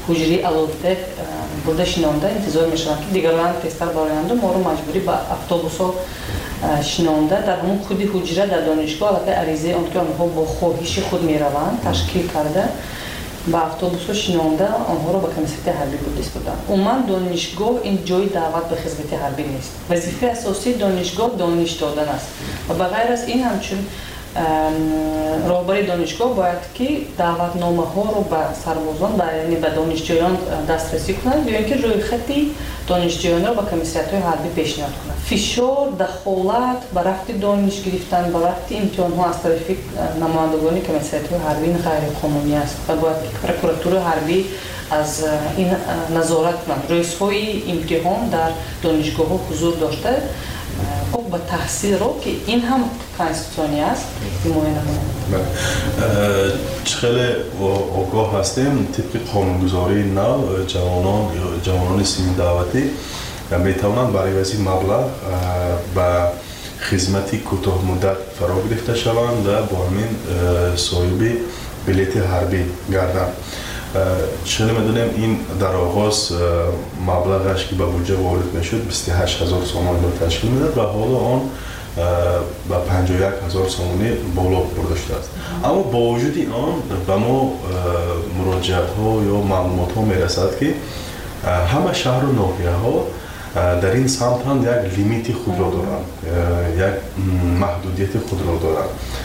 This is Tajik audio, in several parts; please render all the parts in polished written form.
ҳуҷраи алофта бурда шинонда интизор мешаванд ки дигарон тестар бароянду моро маҷбурӣ ба автобусҳо шинонда дар ҳамон худи ҳуҷра дар донишгоҳ аллакай аризаи он ки онҳо бо хоҳиши худ мераванд ташкил карда ба автобусҳо шинонда онҳоро ба комиссияти ҳарбӣ будистоданд. Умуман донишгоҳ ин ҷои даъват ба хизмати ҳарбӣ нест. Вазифаи асосии донишгоҳ дониш додан аст ва ба ғайр аз ин ҳамчун роҳбари донишгоҳ бояд ки даъватномаҳоро ба сарбозон яъне ба донишҷӯён дастрасӣ кунад ё ин ки рӯйхати донишҷӯёнро ба комиссиятҳои ҳарбӣ пешниҳод кунад. Фишор, дахолат ба рафти дониш гирифтан ба рафти имтиҳонҳо аз тарафи намояндагони комиссиятҳои ҳарбӣ ғайриқонунӣ аст ва бояд ки прокуратураи ҳарбӣ аз ин назорат кунад. Рӯзҳои имтиҳон дар донишгоҳҳо ҳузур дошта ба таҳсилро ки ин ҳам конституционӣ аст ҳимоя намоянд. خیلی آگاه هستیم طبق قانونگذاری نو جوانان سنی دعوتی میتوانند برای وضعی مبلغ به خدمتی کوتاه مدت فرا گرفته شوند و با همین صاحب بلیط حربی گردند. چون میدونیم این در آغاز مبلغش که به بودجه وارد میشد 28,000 سومان را تشکیل میداد و حالا آن با 51,000 سومانی بالا برده شده است. اما با وجود آن به ما مراجعات ها یا معلومات ها میرسد که همه شهر و ناحیه ها در این سمت هم یک لیمیت خود را دارند، یک محدودیت خود را دارند.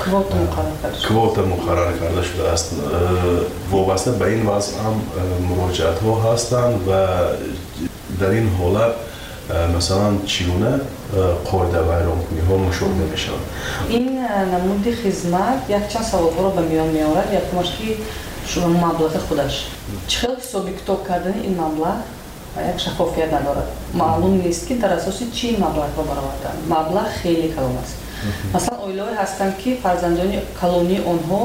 کوتا مقرر کرده شده است. وابسته به این وضع هم مراجعات ها هستند و در این حالت مثلا چگونه قاعده ویرانکنی ها مشاهده می شود. این نمود خدمت یک چند سوالها را به میان می آورد. یکمش که شما مبلغ خودش چه حسابی کتاب کردن این مبلغ یک شفافیت ندارد. معلوم نیست که در اساس چی مبلغ را برآوردند. مبلغ خیلی کلان است. مثلا اویلای هستند که فرزندان کلونی آنها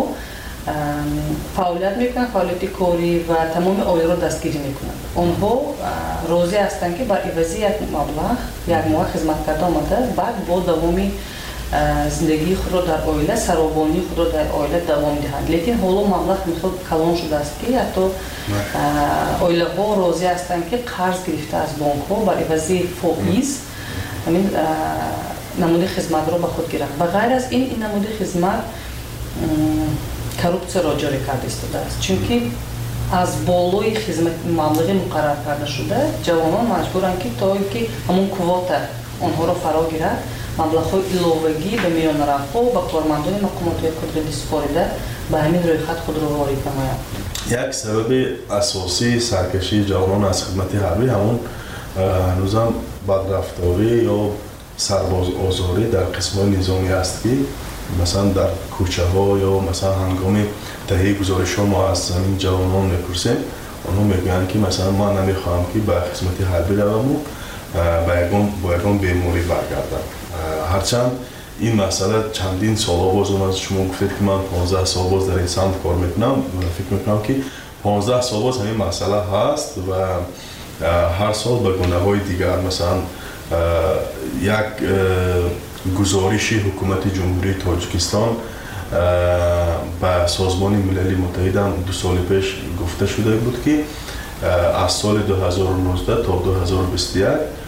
فعالیت میکنند، فعالیت کاری و تمام اویل را دستگیری میکنند. آنها راضی هستند که بر عوض یک مبلغ یک ماه خدمت کرده آمده بعد با دوامی زندگی خود را در اویل سرابانی خود را در اویل دوام دهند. لیکن حالا مبلغ میخواد کلان شده است که حتی اویل ها راضی هستند که قرض گرفته از بانک ها بر عوض فائز همین نمود خدمت را به خود گیرند. به غیر از این نمود خدمت коррупция ро ҷорӣ карда истода аст, чунки аз болои хизмат маблағи муқаррар карда шуда ҷавонон маҷбуранд ки то ин ки ҳамон квота онҳоро фаро гирад маблағҳои иловагӣ ба миёнаравҳо ба кормандони мақомотҳои қудратӣ супорида ба ҳамин рӯйхат худро ворид намоянд. як сабаби асосии саркашии ҷавонон аз хидмати ҳарбӣ ҳамон ҳанӯзам бадрафторӣ ё сарбозозорӣ дар қисмҳои низомӣ аст ки مثلا در کوچه ها یا مثلا هنگام تهیه گزارش ها ما از زمین جوانان میپرسیم آنها میگویند که مثلا ما نمیخواهم که به خدمت حربی روم و با یگان بیماری برگردم. هرچند این مسئله چندین سال باز از شما گفتید که من 15 سال باز در این سمت کار میکنم و فکر میکنم که 15 سال باز همین مسئله هست و هر سال به گونه های دیگر مثلا یک گزارشی حکومت جمهوری تاجیکستان به سازمان ملل متحد 2 سال پیش گفته شده بود که از سال 2019 تا 2021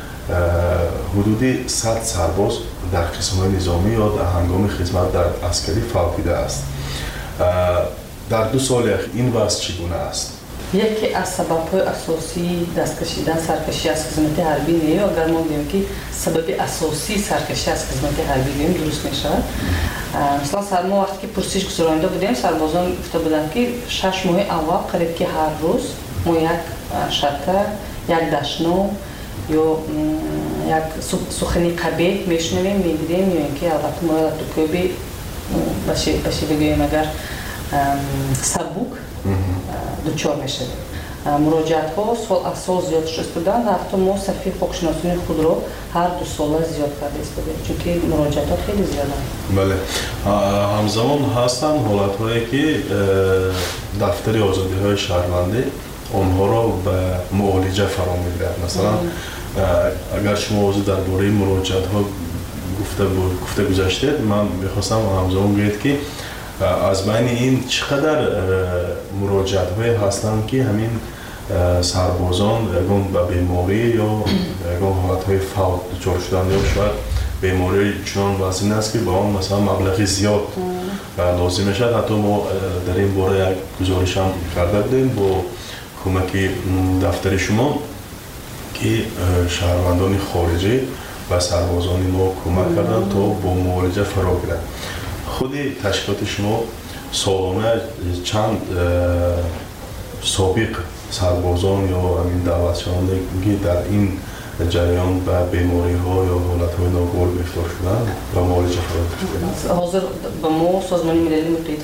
حدود 100 سرباز در قسم‌های نظامی یا در هنگام خدمت در عسکری فوتیده است. در 2 سال این وضع چگونه است؟ یکی از سبب‌های اساسی دست کشیدن سرکشی از خدمت حربی نیست. اگر ما بگیم که سبب اساسی سرکشی از خدمت حربی بگیم درست میشود. مثلا ما وقتی که پرسش گذارنده بودیم سربازان گفته بودند که 6 ماه اول قریب که هر روز ما یک شرکت، یک دشنو یا یک سخنی قبیح میشنویم میبینیم یا اینکه البته ما تو کوبی باشه بگیم اگر سبک دچار میشه. مراجعات ها سال از سال زیاد شدن و حتی ما صفحه حقوق‌شناسی خود رو هر 2 ساله زیاد کرده استفاده چون که مراجعات ها خیلی زیاده. بله. همزمان هستن حالت هایی که دفتر آزادی های شهروندی آنها را به معالجه فرا میگیرد. مثلا اگر شما موضوع درباره مراجعات ها گفته گذاشتید من میخواستم همزمان بگید که از بین این چقدر مراجعات های هستند که همین سربازان یکم به بیماری یا یکم حالتهای فوت دچار شدن یا شاید بیماری چنان وزین است که با آن مثلا مبلغی زیاد لازم میشد. حتی ما در این باره یک گزارش هم کرده بودیم با کمک دفتر شما که شهروندان خارجی و سربازان ما کمک کردن تا با معالجه فرا گیرند. خود تشکیلات شما سالانه چند سابق سربازان یا همین دعوتشوندگی در این جریان به بیماری ها یا حالت های ناگوار گرفتار شدن و معالجه فرا گرفتند؟ حاضر به ما سازمان ملل متحد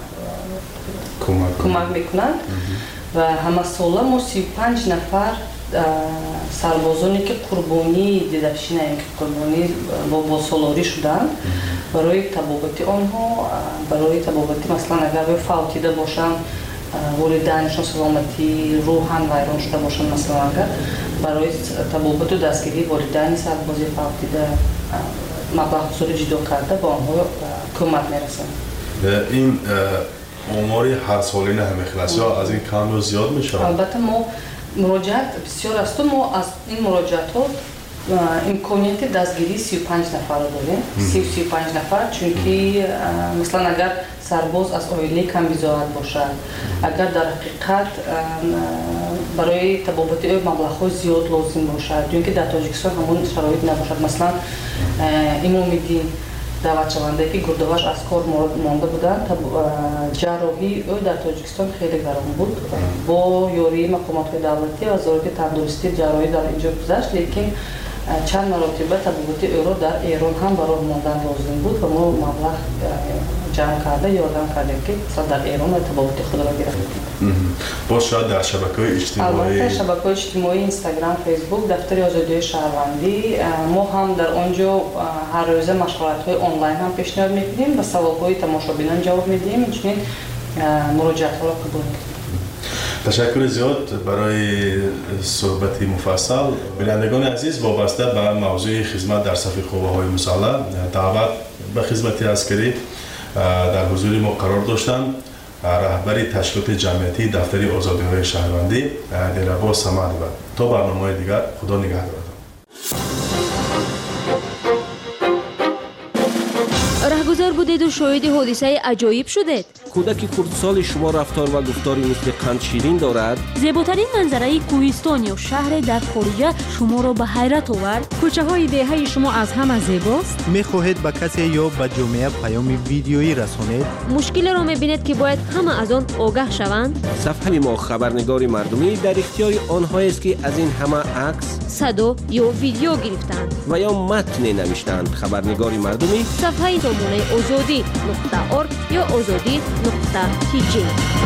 کمک میکنند و همه ساله ما 35 نفر سربازانی که قربانی دیدشی نه که قربانی با سالاری شدند برای تبابتی آنها، برای تبابتی مثلا اگر فوتیده باشند والدینشان سلامتی روحاً ویران شده باشند، مثلا اگر برای تبابت و دستگیری والدین سربازی فوتیده مبلغ بزرگ جدا کرده با آنها کمک میرسند. این آماری هر ساله نه میخلص یا از این کم یا زیاد میشه؟ البته ما مراجعت بسیار است و ما از این مراجعت ها امکانیت دستگیری 35 نفر رو داریم. 35 نفر، چون که مثلا اگر سرباز از عائله کم بزاعت باشد، اگر در حقیقت برای تبابت او مبلغ زیاد لازم باشد، چون که در تاجیکستان همون شرایط نباشد. مثلا امام الدین دعوت شونده که گرده‌اش از کار مانده بودند، جراحی او در تاجیکستان خیلی گران بود. با یاری مقامات دولتی و وزارت تندرستی جراحی در اینجا گذشت، لیکن چند مراتبه تبابت او را در ایران هم برای ماندن لازم بود و ما مبلغ جمع کرده یادم کردیم که در ایران تبابت خود را گرفتیم. باز شاید در شبکه‌های اجتماعی، البته شبکه‌های اجتماعی اینستاگرام، فیسبوک، دفتر آزادی شهروندی، ما هم در آنجا هر روز مشغلات‌های آنلاین هم پیشنهاد می‌کنیم و سوال‌های تماشابینان جواب می‌دیم، چنین مراجعه‌ها را قبول می‌کنیم. تشکر زیاد برای صحبت مفصل. بینندگان عزیز، وابسته به موضوع خدمت در صف قوه‌های مسلح دعوت به خدمت عسکری در حضور ما قرار داشتند رهبر تشکیلات جمعیتی دفتر آزادی‌های شهروندی دلربا صمد. تا برنامه‌های دیگر، خدا نگهدارتان. رهگذر بودید و شاهد حادثه عجایب شدید. کودک کردسال شما رفتار و گفتاری مثل قند شیرین دارد. زیباترین منظره کوهستان یا شهر در خارج شما را به حیرت آورد. کوچه های دهه شما از همه زیباست. میخواهید به کسی یا به جامعه پیام ویدیویی رسانید؟ مشکل را میبینید که باید همه از آن آگاه شوند. صفحه ما خبرنگار مردمی در اختیار آنهایی است که از این همه عکس، صدا یا ویدیو گرفتند و یا متن نوشتند. خبرنگار مردمی صفحه سامانه azadi.org یا azadi.tg.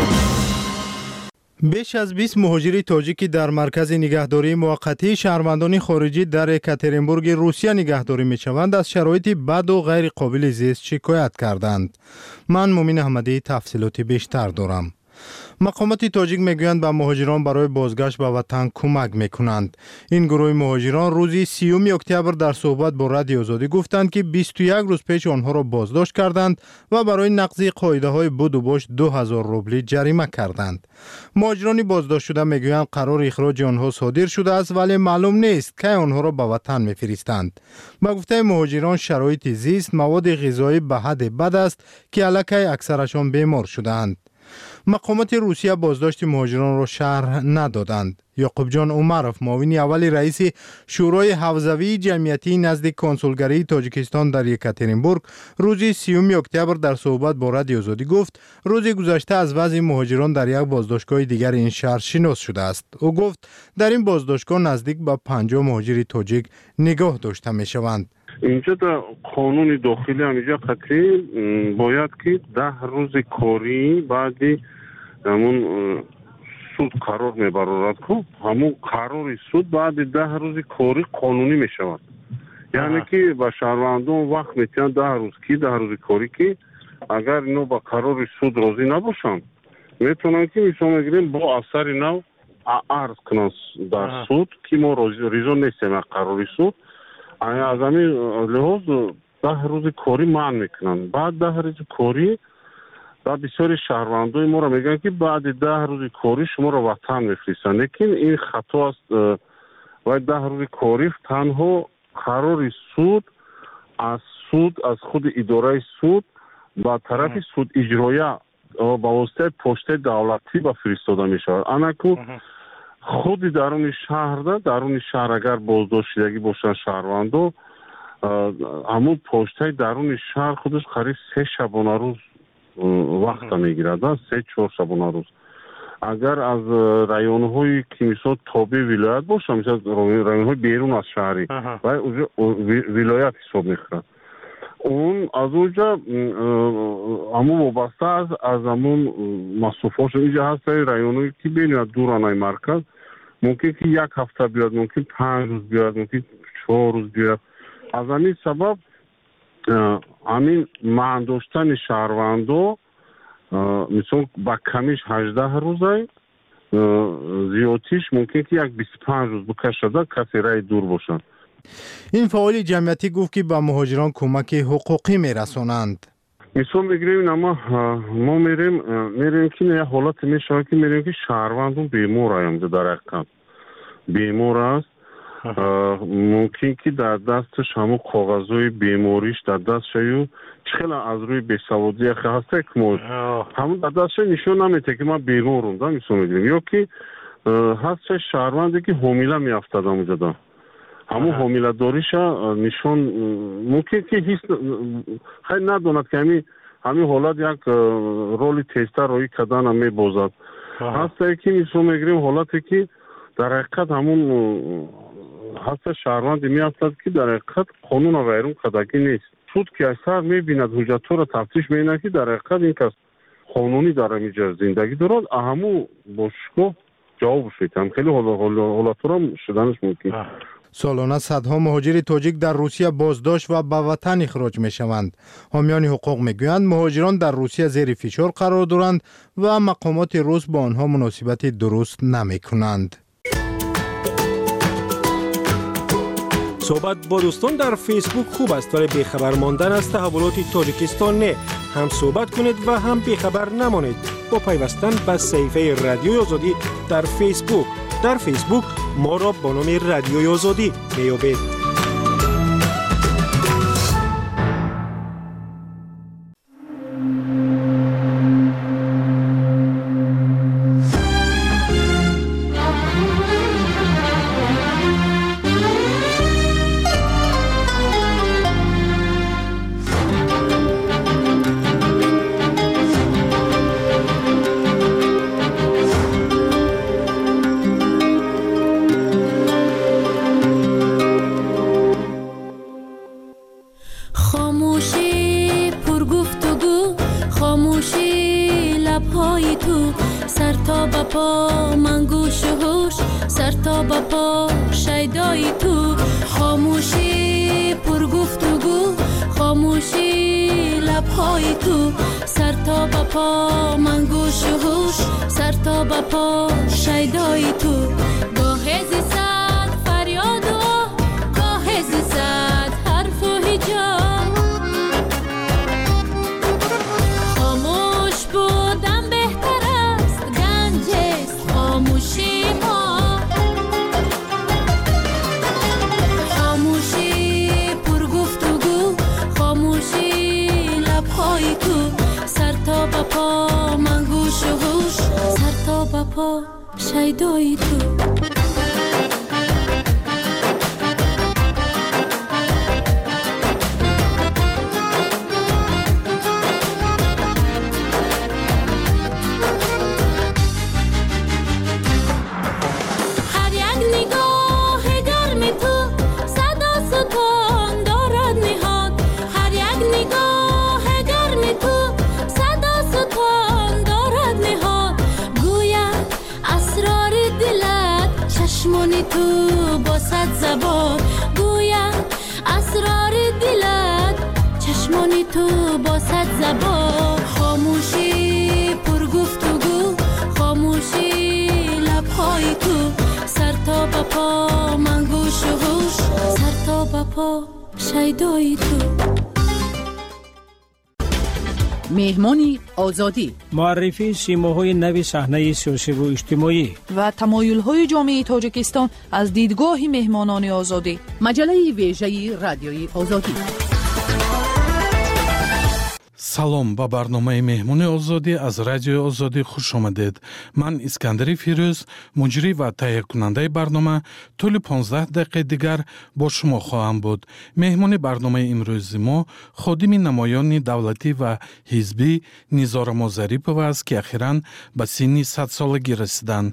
بیش از 20 مهاجر تاجیکی در مرکز نگهداری موقتی شهروندان خارجی در یکاترینبورگ روسیه نگهداری می‌شوند از شرایط بد و غیر قابل زیست شکایت کردند. من مومن احمدی تفصیلات بیشتر دارم. مقامات تاجیک میگویند به مهاجران برای بازگشت به وطن کمک میکنند. این گروه مهاجران روزی 30 اکتبر در صحبت با رادیو آزادی گفتند که 21 روز پیش آنها را بازداشت کردند و برای نقض قاعده های بود و باش 2000 روبل جریمه کردند. مهاجران بازداشت شده میگویند قرار اخراج آنها صادر شده است، ولی معلوم نیست که آنها را به وطن میفرستند. با گفته مهاجران شرایط زیست، مواد غذایی به حد بد است که الکی اکثرشان بیمار شدند. مقامات روسیه بازداشت مهاجران را شرح ندادند. یعقوب جان عمرов معاون اول رئیس شورای حوزوی جمعیتی نزد کنسولگری تاجیکستان در یکاترینبورگ روز 30 اکتبر در صحبت با رادیو آزادی گفت روز گذشته از وضع مهاجران در یک بازداشتگاه دیگر این شهر شناس شده است. او گفت در این بازداشتگاه نزدیک به 50 مهاجر تاجیک نگاه داشته می شوند. اینجا در قانون داخلی همینجا قطعی باید که 10 روز کاری بعدی همون سود قرار میبرارد که همون قرار سود بعد 10 روز کاری قانونی میشود. یعنی که به شهروندان وقت میتونن 10 روز کی 10 روز کاری که اگر اینو با قرار سود راضی نباشن میتونن که مثلا میگیم با اثر نو عرض کنن در سود که ما ریزون نیستیم قرار سود از همین لحاظ 10 روز کاری منع میکنن. بعد 10 روز کاری و بسیاری شهروندای ما را میگن که بعد 10 روز کاری شما را وطن میفرستن، لیکن این خطا است. و 10 روز کاری تنها قرار سود از خود اداره سود با طرف سود اجرایی با واسطه پشت دولتی با فرستاده می شود. انکو خود درون شهر اگر بازداشت شدگی باشن شهروندو، همون پشت درون شهر خودش قریب 3 شبانه روز وقت میگیرد، 3-4 شبانه روز. اگر از رایون‌های که مثلا تابع ولایت باشه، مثلا رایون‌های بیرون از شهری و اونجا ولایت حساب می‌خورد، اون از اونجا همون وابسته از همون مصرف‌هاش. اینجا هست رایون‌هایی که بین دورانه مرکز ممکن که 1 هفته بیاد، ممکن 5 روز بیاد، ممکن 4 روز بیاد. از همین سبب همین معنی داشتن شهروندو مثلا با کمیش 18 روزه، زیادیش ممکن که 25 روز بکشده کسی رای دور باشن. این فعال جمعیتی گفت که با مهاجران کمک حقوقی میرسونند. مثلا میگیریم ما میریم که یه حالت میشه که میریم که شهروندون بیمار هستند، در حقیقت بیمار است. ممکن که در دستش همون کاغذهای بیماریش در دستش چخیل از روی بیسوادی هسته که ما همون در دستش نشون نمیده که ما بیمارم دا مثلا میگیریم، یا که هستش شهروندی که حامله میافتد همونجا دا همون حامله داریش نشون ممکن که هیچ خیلی نداند که همین حالت یک رولی تیستر روی کدن هم میبازد. هسته که مثلا میگیریم حالتی که در حقیقت همون هست شهروندی میافتد که در حقیقت قانون و ویرون کدگی نیست. سود که اکثر میبیند حجت‌ها را تفتیش میبیند که در حقیقت این کس قانونی داره میجا زندگی دارد، همو باشگاه جواب شد. هم خیلی حالات را شدنش ممکن. سالانه صدها مهاجر تاجیک در روسیه بازداشت و به وطن اخراج می شوند. حامیان حقوق می گویند مهاجران در روسیه زیر فشار قرار دارند و مقامات روس با آنها مناسبت درست نمی کنند. صحبت با دوستان در فیسبوک خوب است، ولی بیخبر ماندن از تحولات تاجیکستان نه. هم صحبت کنید و هم بیخبر نمانید با پیوستن به صفحه رادیوی آزادی در فیسبوک. در فیسبوک ما را با نام رادیوی آزادی میابید. مهمانی آزادی، معرفی سیماهای نوی صحنه سیاسی و اجتماعی و تمایل‌های جامعه تاجیکستان از دیدگاه مهمانان آزادی. مجله ویژه رادیوی آزادی. салом ба барномаи меҳмони озодӣ аз радиои озодӣ хуш омадед. Ман Искандари Фирӯз, муҷрӣ ва таҳиякунандаи барнома, тӯли 15 дақиқаи дигар бо шумо хоҳам буд. меҳмони барномаи имрӯзи мо ходими намоёни давлатӣ ва ҳизбӣ Низорамо Зарипова аст, ки ахиран ба синни 100-солагӣ расиданд.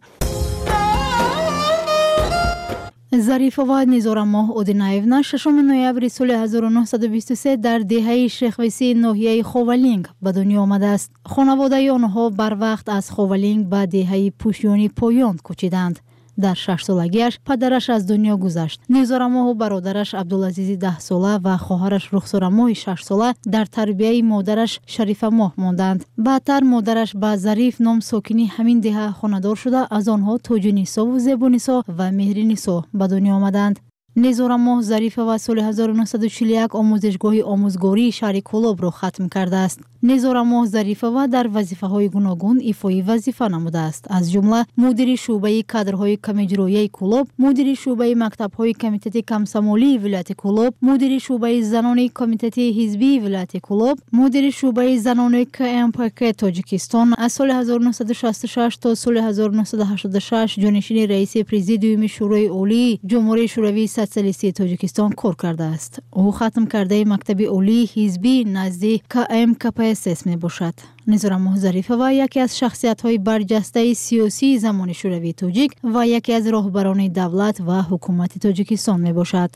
Зарифова Низорамо Одинаевна 6 ноябри соли 1923 дар деҳаи Шехвисӣ ноҳияи Ховалинг ба дунё омадааст. хонаводаи онҳо барвақт аз Ховалинг ба деҳаи Пушёни Поён кӯчиданд. дар 6-солагиаш падараш аз дунё гузашт. Низорамо бародараш Абдулазизи 10 сола ва хоҳараш Рухсорамоҳи 6 сола дар тарбияи модараш Шарифамоҳ монданд. баъдтар модараш ба Зариф ном сокини ҳамин деҳа хонадор шуда, аз онҳо Тоҷунисову Зебунисо ва Меҳринисо ба дунё омаданд. Низорамо Зарифова соли 1941 омӯзишгоҳи омӯзгории шаҳри Кӯлобро хатм кардааст. Низорамо Зарифова дар вазифаҳои гуногун ифои вазифа намудааст. Аз ҷумла мудири шуъбаи кадрҳои камиҷроияи Кӯлоб, мудири шуъбаи мактабҳои комитети камсамолии вилояти Кӯлоб, мудири шуъбаи занони комитети ҳизбии вилояти Кӯлоб, мудири шуъбаи занони КМПК Тоҷикистон. Аз соли 1966 то соли 1986 ҷонишини раиси президиуми шӯрои олии ҷумҳурии шӯравии социалистии Тоҷикистон кор кардааст. ӯ хатм кардаи мактаби олии ҳизбӣ назди КМКПСС мебошад. Низорамо Зарифова яке аз шахсиятҳои барҷастаи сиёсии замони шӯравии тоҷик ва яке аз роҳбарони давлат ва ҳукумати Тоҷикистон мебошад.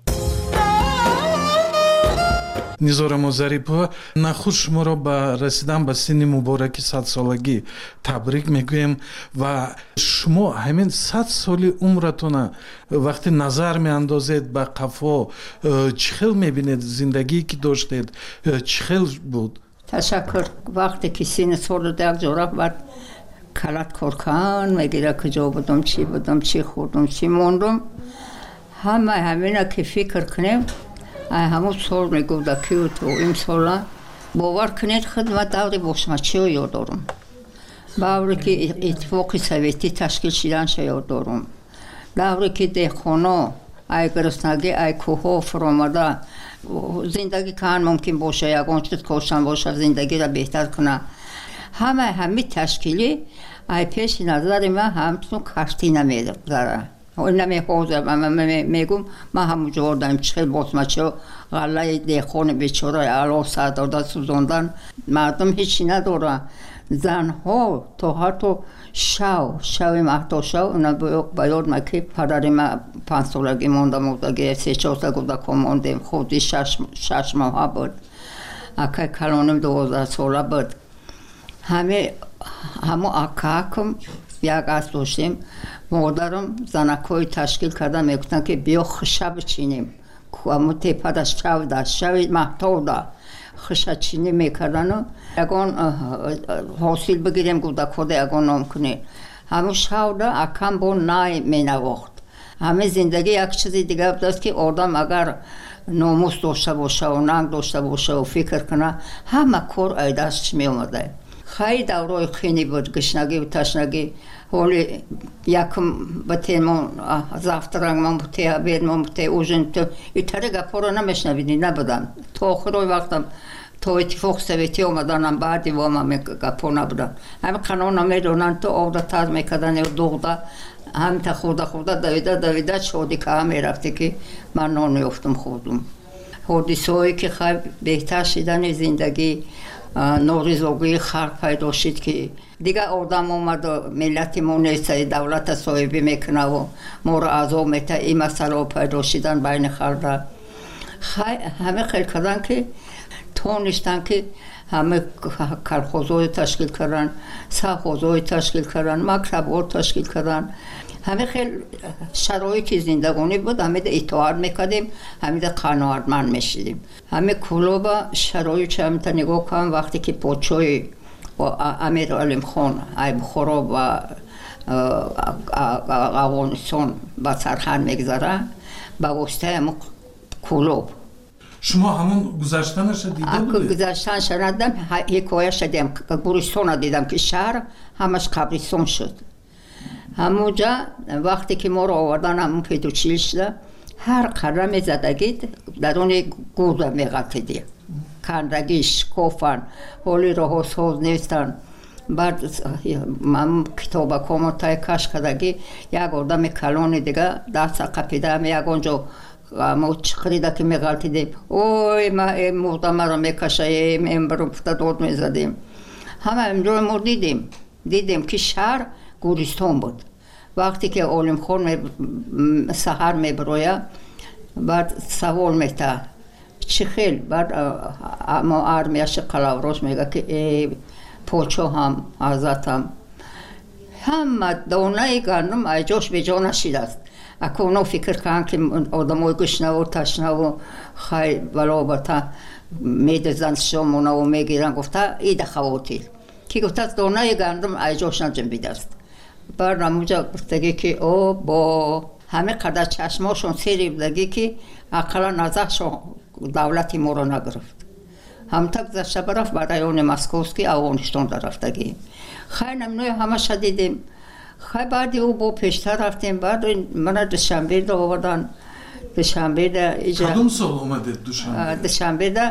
Низорамо Зарипова, нахуд шуморо ба расидан ба синни мубораки 100-солагӣ табрик мегӯем ва шумо ҳамин 100 соли умратона вақте назар меандозед ба қафо, чӣ хел мебинед зиндагие ки доштед, чӣ хел буд? تشکر. وقتی که سین سال دیگر جوراب بعد کلات کارکان میگیره کجا بودم چی بودم چی خوردم چی موندم همینا که فکر کنیم همون سال میگوده کیو تو این سالا باور کنید خدمت دوری بوشمچی رو یاد دارم. باوری که اتفاق سویتی تشکیل شدن یاد دارم. دوری که دهخانه ای گرسنگی ای کوه فرامده زندگی کن ممکن باشه یکان چیز کوشن باشه زندگی را بهتر کنه. همه تشکیلی ای پیش نظر من همچون کشتی نمیداره. اون نمیخوزه میگم من همون جوردم چخیل باسمچه غله دیخون بیچاره علا سرداده سوزاندن مردم هیچی نداره. زنها تا حتی شوی مهتا شو اونا باید مکی پدری من 5 سالگی موندم بودگی 3-4 سالگی موندیم خودی 6 ماه بود اکای کلانم 12 ساله بود همه اکاکم یک از داشتیم مادرم زنکای تشکیل کردن میگفتن که بیا خشب چینیم همه تیپه دا شوی مهتا دا خشب چینی میکردن و یکان حاصل بگیریم گوده کده یکان نام کنی همه شوده اکم با نای می نواخت. همه زندگی یک چیزی دیگه بودست که آدم اگر ناموس داشته باشه و ننگ داشته باشه و فکر کنه همه کار ایدست می اومده. خیلی دورای خینی بود گشنگی و تشنگی حالی یکم بطه ما زفترنگ ما بطه بید ما بطه اوژن ایتره گپا رو نمیشنویدی نبودم تا آخرای وقتم تا اتفاق سویتی آمدنم بعدی و ما گپا نبودم همه قنان نمیدونن تو آوده تر میکدن یا دوغده هم تا خورده دویده شادی که هم میرفتی که من نانیفتم خودم حادثه هایی که خیلی بهتر شدن زندگی نوریزوگی خلق پیدا شد که دیگه آدم اومد و ملت ما نیست دولت صاحبی میکنه و ما را عذاب میته این مسئله پیدا شدن بین خلق همه خیلی کردن که تونشتن که همه کلخوزهای تشکیل کردن سرخوزهای تشکیل کردن مکتب‌ها تشکیل کردن همه خیلی شرایطی زندگانی بود همه اطاعت میکردیم همه قناعتمند میشدیم همه کلوبا شرایط همه نگاه کنم وقتی که پادشاه و امیر علیم خان ایوب خورا و افغانستان با سرحد میگذاره با واسطه همه کلوب شما همون گذشتنش دیده بودید؟ گذشتن شنیدم، حکایش دیدم، گورستان دیدم که شهر همش قبرستان شد. همونجا وقتی که ما رو آوردن همون پیدوچیلشده، هر قدم زدگید درون گوزه میغلطیدیم، کندگیش کوفن حالی رو حسوز نیستن. بعد من کتابکامو تای کش کردگی یک آدم کلون دیگه دست قپیدم، یک اونجا ما چقریده که میغلطیدیم، اوی ما این مردم رو میکشه، این برو پتا دود میزدیم. همه امجور ما دیدیم که شهر گورستان بود. وقتی که علم خور سحر میبرویه، بعد سوال میته چی خیل، بعد ما آرمیاش قلاوروش میگه که پوچو هم حضرت همه دانه گندم ایجاش به جا نشیده است. اکو اونا فکر کنن که آدم های گشنه و تشنه و خیلی بلابطه میدزن شمونه و میگیرن. گفته ایده خواتیر که گفته دانه گندم ایجاش نجنبیده است. بعد نموجه گفتگی که او با همه قدر چشماشون سیری بودگی که اقلا نظرشون دولتی ما رو نگرفت. همتا گذشته برفت برای اون مسکوسکی افغانستان در رفتگی. خیلی نمنوی همه شدیدیم. خیلی بعدی او با پیشتر رفتیم. بعد من دوشنبه دا آوردن. دوشنبه دا ایجا کدوم سال اومده دوشنبه؟ دوشنبه دا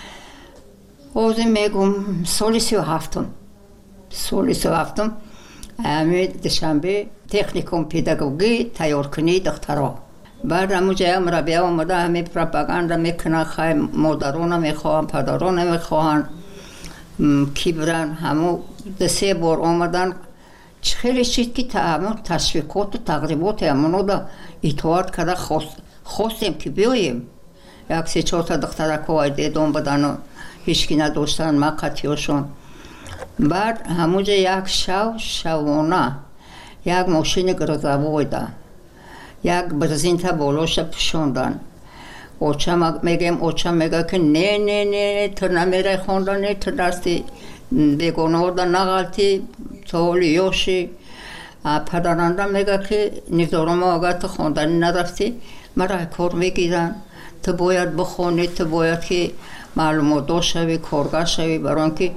اوزی میگم سال 37م. سال 37م همه دوشنبه تکنیکوم پداگوژی تیار کنی دخترها. بعد همونجا هم ربیه آمده همه پروپاگاندا میکنن، خیلی مادران میخواهن، پدران میخواهن کی برن. همون سه بار آمدن خیلی چیز که همون تشویقات و تقریبات همونو دا اطاعت کرده خواستیم که بیاییم. یک سه چهار تا دخترک های دیدم بدن و هیچکی نداشتن مقطعیشون. بعد همونجا یک شبانه یک ماشین گرزوای ده، یک برزینتا بالاش پشوندن. اوچم میگم، اوچم میگه که نه تو نمیره خوندن، تو دستی بیگناه دا نغلطی، تو لیوشی. پدرانده میگه که نظارم اگر تو خوندن نرفتی مرا کار میگیرن، تو باید بخونی، تو باید که معلومات داشت شوی، کارگاه شوی، برای که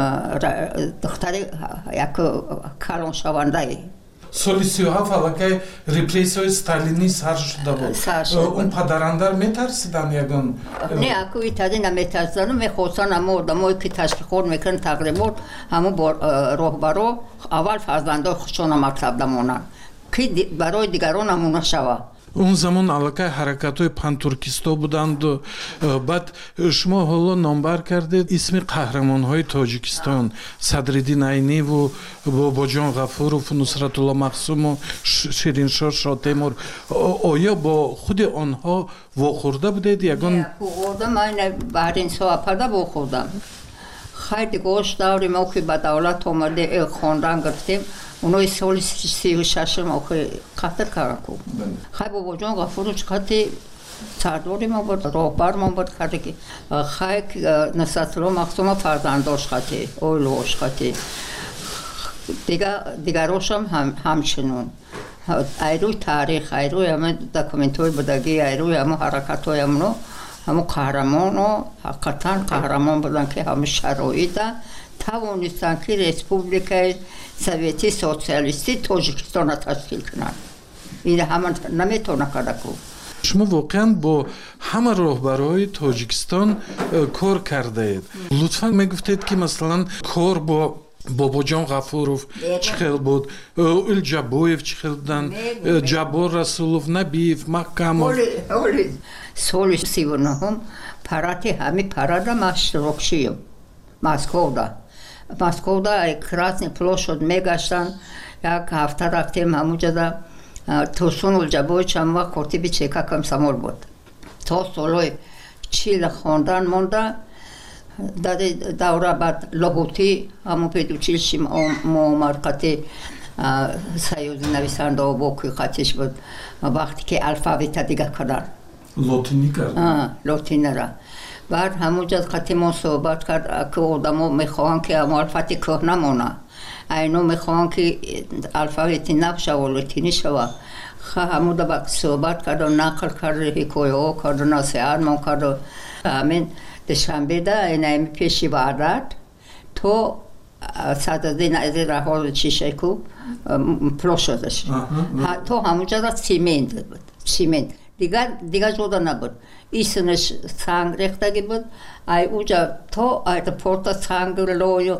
دختر یک کلان شونده ای. سال 37 علاقه ریپریسیوی ستالینی سر شده بود. اون پدراندر میترسیدن یکن؟ نه اکو ایتادی نمیترسیدن، میخواستن همه آدمایی که تشکیل میکنن تقریبا همه راهبرا اول فرزندای خودشون مکتب دمونن که برای دیگران همونه شوه. اون زمان علاقه حرکت‌های پانتورکیستا بودند و بعد شما حالا نامبر کردید اسم قهرمان‌های تاجیکستان، صدرالدین عینی و باباجان غفورов، نصرت الله مقسوم و شیرینشاه شاه تیمور. آیا با خود آنها واخورده بودید یگان؟ نه خوردم، من بحرین سواپرده واخوردم. خیلی گوش داریم او که به دولت آمده خواندن گرفتیم. اونای سال 36 ما که قطر کردن کو. خیلی بابا جان غفورش خطی سرداری ما بود، راهبر ما بود کرده که خیلی نصرت الله مقسوم فرزنداش خطی، اولوش خطی. دیگراش هم همچنون. ایروی تاریخ، ایروی همه دکومنتوی بودگی، ایروی همه حرکتوی همونو همه قهرمان و حقیقتا قهرمان بودن که همه شرایط توانستن که ریسپوبلیک سوویتی سوسیالیستی تاجیکستان را تشکیل کنند. این همه نمیتونه کرده کو. شما واقعا با همه راهبرهای تاجیکستان کار کرده اید. لطفا میگفتید که مثلا کار با باباجان غفورов چی خیل بود، الجابویف چی خیل بودن، جابور رسولов، نبیف، محکمov. سال 39 پراتی همه پرادا ما اشتراک شیم. مسکو دا کراسنی پلوشد میگشتن. یک هفته رفتیم همونجا دا توسون الجابوی چند وقت کورتیبی چیکا کم سمول بود. تا سالای چیل خوندن مونده. در دوره بعد لاهوتی همون پیدوچیلشیم مرقتی سیوز نویسنده و باقی قطعش بود. وقتی که الفابیت دیگه کردن لاتینی کردن؟ لاتینی را. بعد همونجا قطعی ما صحبت کرد که آدم میخواهن که همون الفابیتی که نمونه، اینو میخواهن که الفابیتی نبشه و لاتینی شوه. همون با صحبت کرد و نقل کرد حکایه ها کرد و نصیحت ما کرد و همین دوشنبه ده اینمی پیشی وارد تو صدازی نزدی راه چیشه کو پلو شدش تو همونجا را سیمنت بود سیمنت دیگر جدا نبود ایسونش سنگ ریختگی بود ای اوجا تو ای پورتا سنگ لوی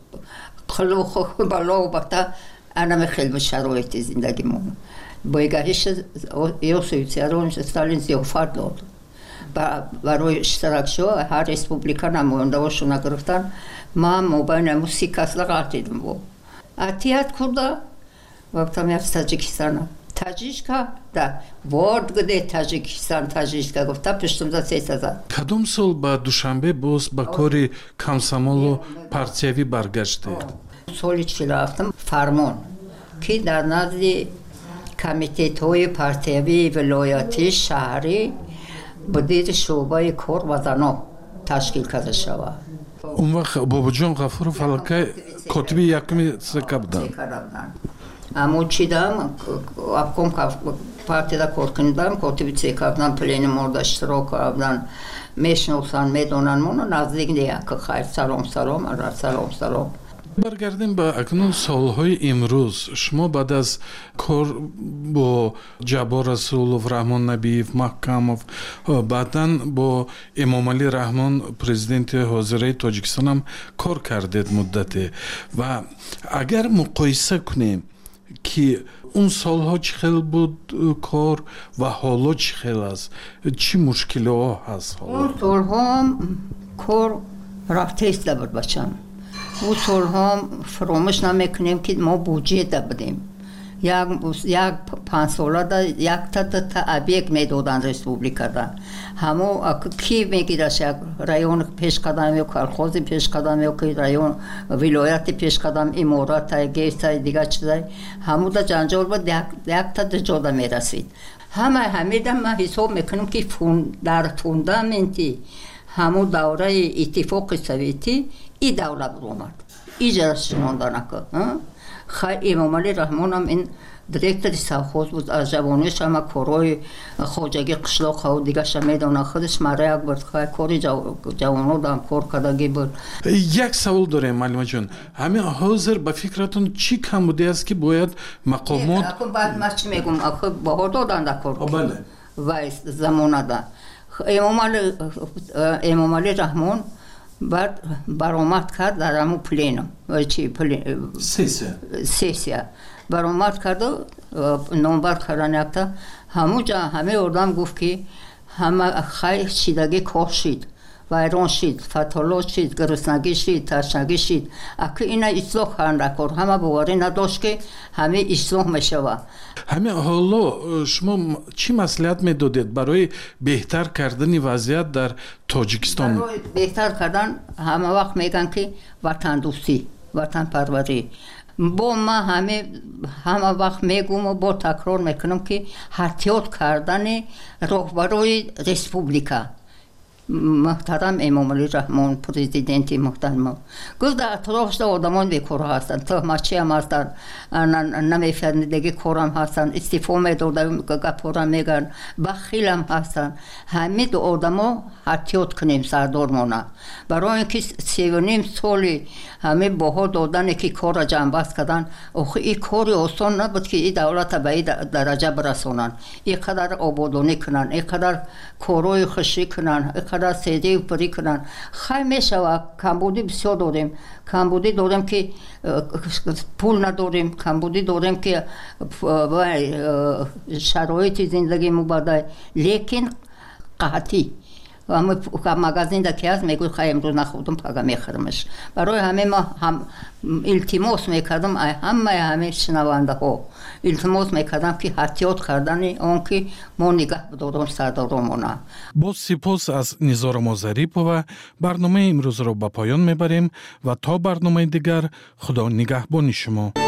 خلوخ بالو بتا انا خیلی شرایط زندگی مون بایگاهیش یوسویتسیارونش استالین زیافت داد برای اشتراک شو هر ریسپوبلیکا نماینده هاشون گرفتن ما موبایل موسیقی اصلا قاطیدم بود اتیات کرده وقتا میاد تاجیکستان تاجیکا دا وارد گده تاجیکستان گفته پشتم دا 300 کدوم سال با دوشنبه باز با کاری کمسامول و پارتیوی برگشته سالی چی رفتم فرمان که در نزد کمیته های پارتیوی ولایتی شهری بدید شعبه کار و زنا تشکیل کرده شود اون وقت بابا جان غفور فلکه کاتبی یکمی سکه بودن اما چیدم ابکم پارتیدا کار کردم کاتبی سکه بودن پلین مورد اشتراک کردن میشناسن میدونن منو نزدیک نیه که خیر سلام برگردیم با اکنون سالهای امروز شما بعد از کار با جبار رسولов رحمان نبیев محکمов بعداً با امام علی رحمان پرزیدنت حاضره تاجیکستان هم کار کردید مدتی و اگر مقایسه کنیم که اون سالها چی خیلی بود کار و حالا چی خیلی است چی مشکلی ها هست اون سالها کار رفته است بود بچم اون سالها فراموش نمیکنیم که ما بودجه دادیم یک 5 ساله دا یک تا ابیک میدادن ریسپوبلیکا دا همو کی میگیرش یک رایون پیش قدم یا کارخوز پیش قدم یا که رایون ولایت پیش قدم امارات گیست دیگه چیزای همو دا جنجال بود یک تا جدا میرسید همه دا ما حساب میکنم که در فوندامنتی همو دوره اتفاق سویتی ای دوره برامد ایجاش شنونده نکن خیلی امام علی رحمان هم این دیرکتر ساخوز بود از جوانیش هم کارهای خواجگی قشلاق ها و دیگه شمیدونه خودش مرا یک بود خیلی کاری جوانو دام کار کردگی بود یک سوال داریم معلومه جون همین حاضر به فکرتون چی کم بوده است که باید مقامات بعد من چی میگم باها دادن در کار بله و زمانه ده امام علی رحمان بعد برآمد کرد در همون پلینم سیسیا برآمد کرد و نمبر کردن یکتا همه اردم گفت که همه خیلی چیدگی کار شید ویران شید فتالات شید گرسنگی شید تشنگی شید اگه اینا اصلاح کردن کار همه باوری نداشت که همه اصلاح میشوه همه حالا شما چی مصلحت میدادید برای بهتر کردن وضعیت در تاجیکستان؟ برای بهتر کردن همه وقت میگن که وطن دوستی وطن پروری با ما همه وقت میگم و با تکرار میکنم که احتیاط کردن رهبرای ریسپوبلیکا محترم امام علی رحمان پرزیدنت محترم گفت در اطرافش آدمان بیکار هستند تهمتچی هم هستند نمیفهمیدگی کار هم هستند استعفا میدادن گپا میگن بخیل هم هستند همه آدما احتیاط کنیم سردارمانه برای اینکه 3.5 سالی همه باها دادن که کار را جنبست کردن این کار آسان نبود که این دولت به این درجه برسونن اینقدر آبادانی کنن اینقدر کارهای خوشی کنن اینقدر سیدی و پری کنن خیلی میشود کمبودی بسیار داریم کمبودی داریم که پول نداریم کمبودی داریم که شرایط زندگی مباده لیکن قحطی و مغازین دا که هست میگوی خیلی امروز نخودم پاگه میخرمش برای همه ما هم التماس میکردم همه شنونده ها التماس میکردم که احتیاط کردن اون که ما نگه بدارم سردارمانه با سپاس از نیزارم ظریفова برنامه امروز را به پایان میبریم و تا برنامه دیگر خدا نگهبان شما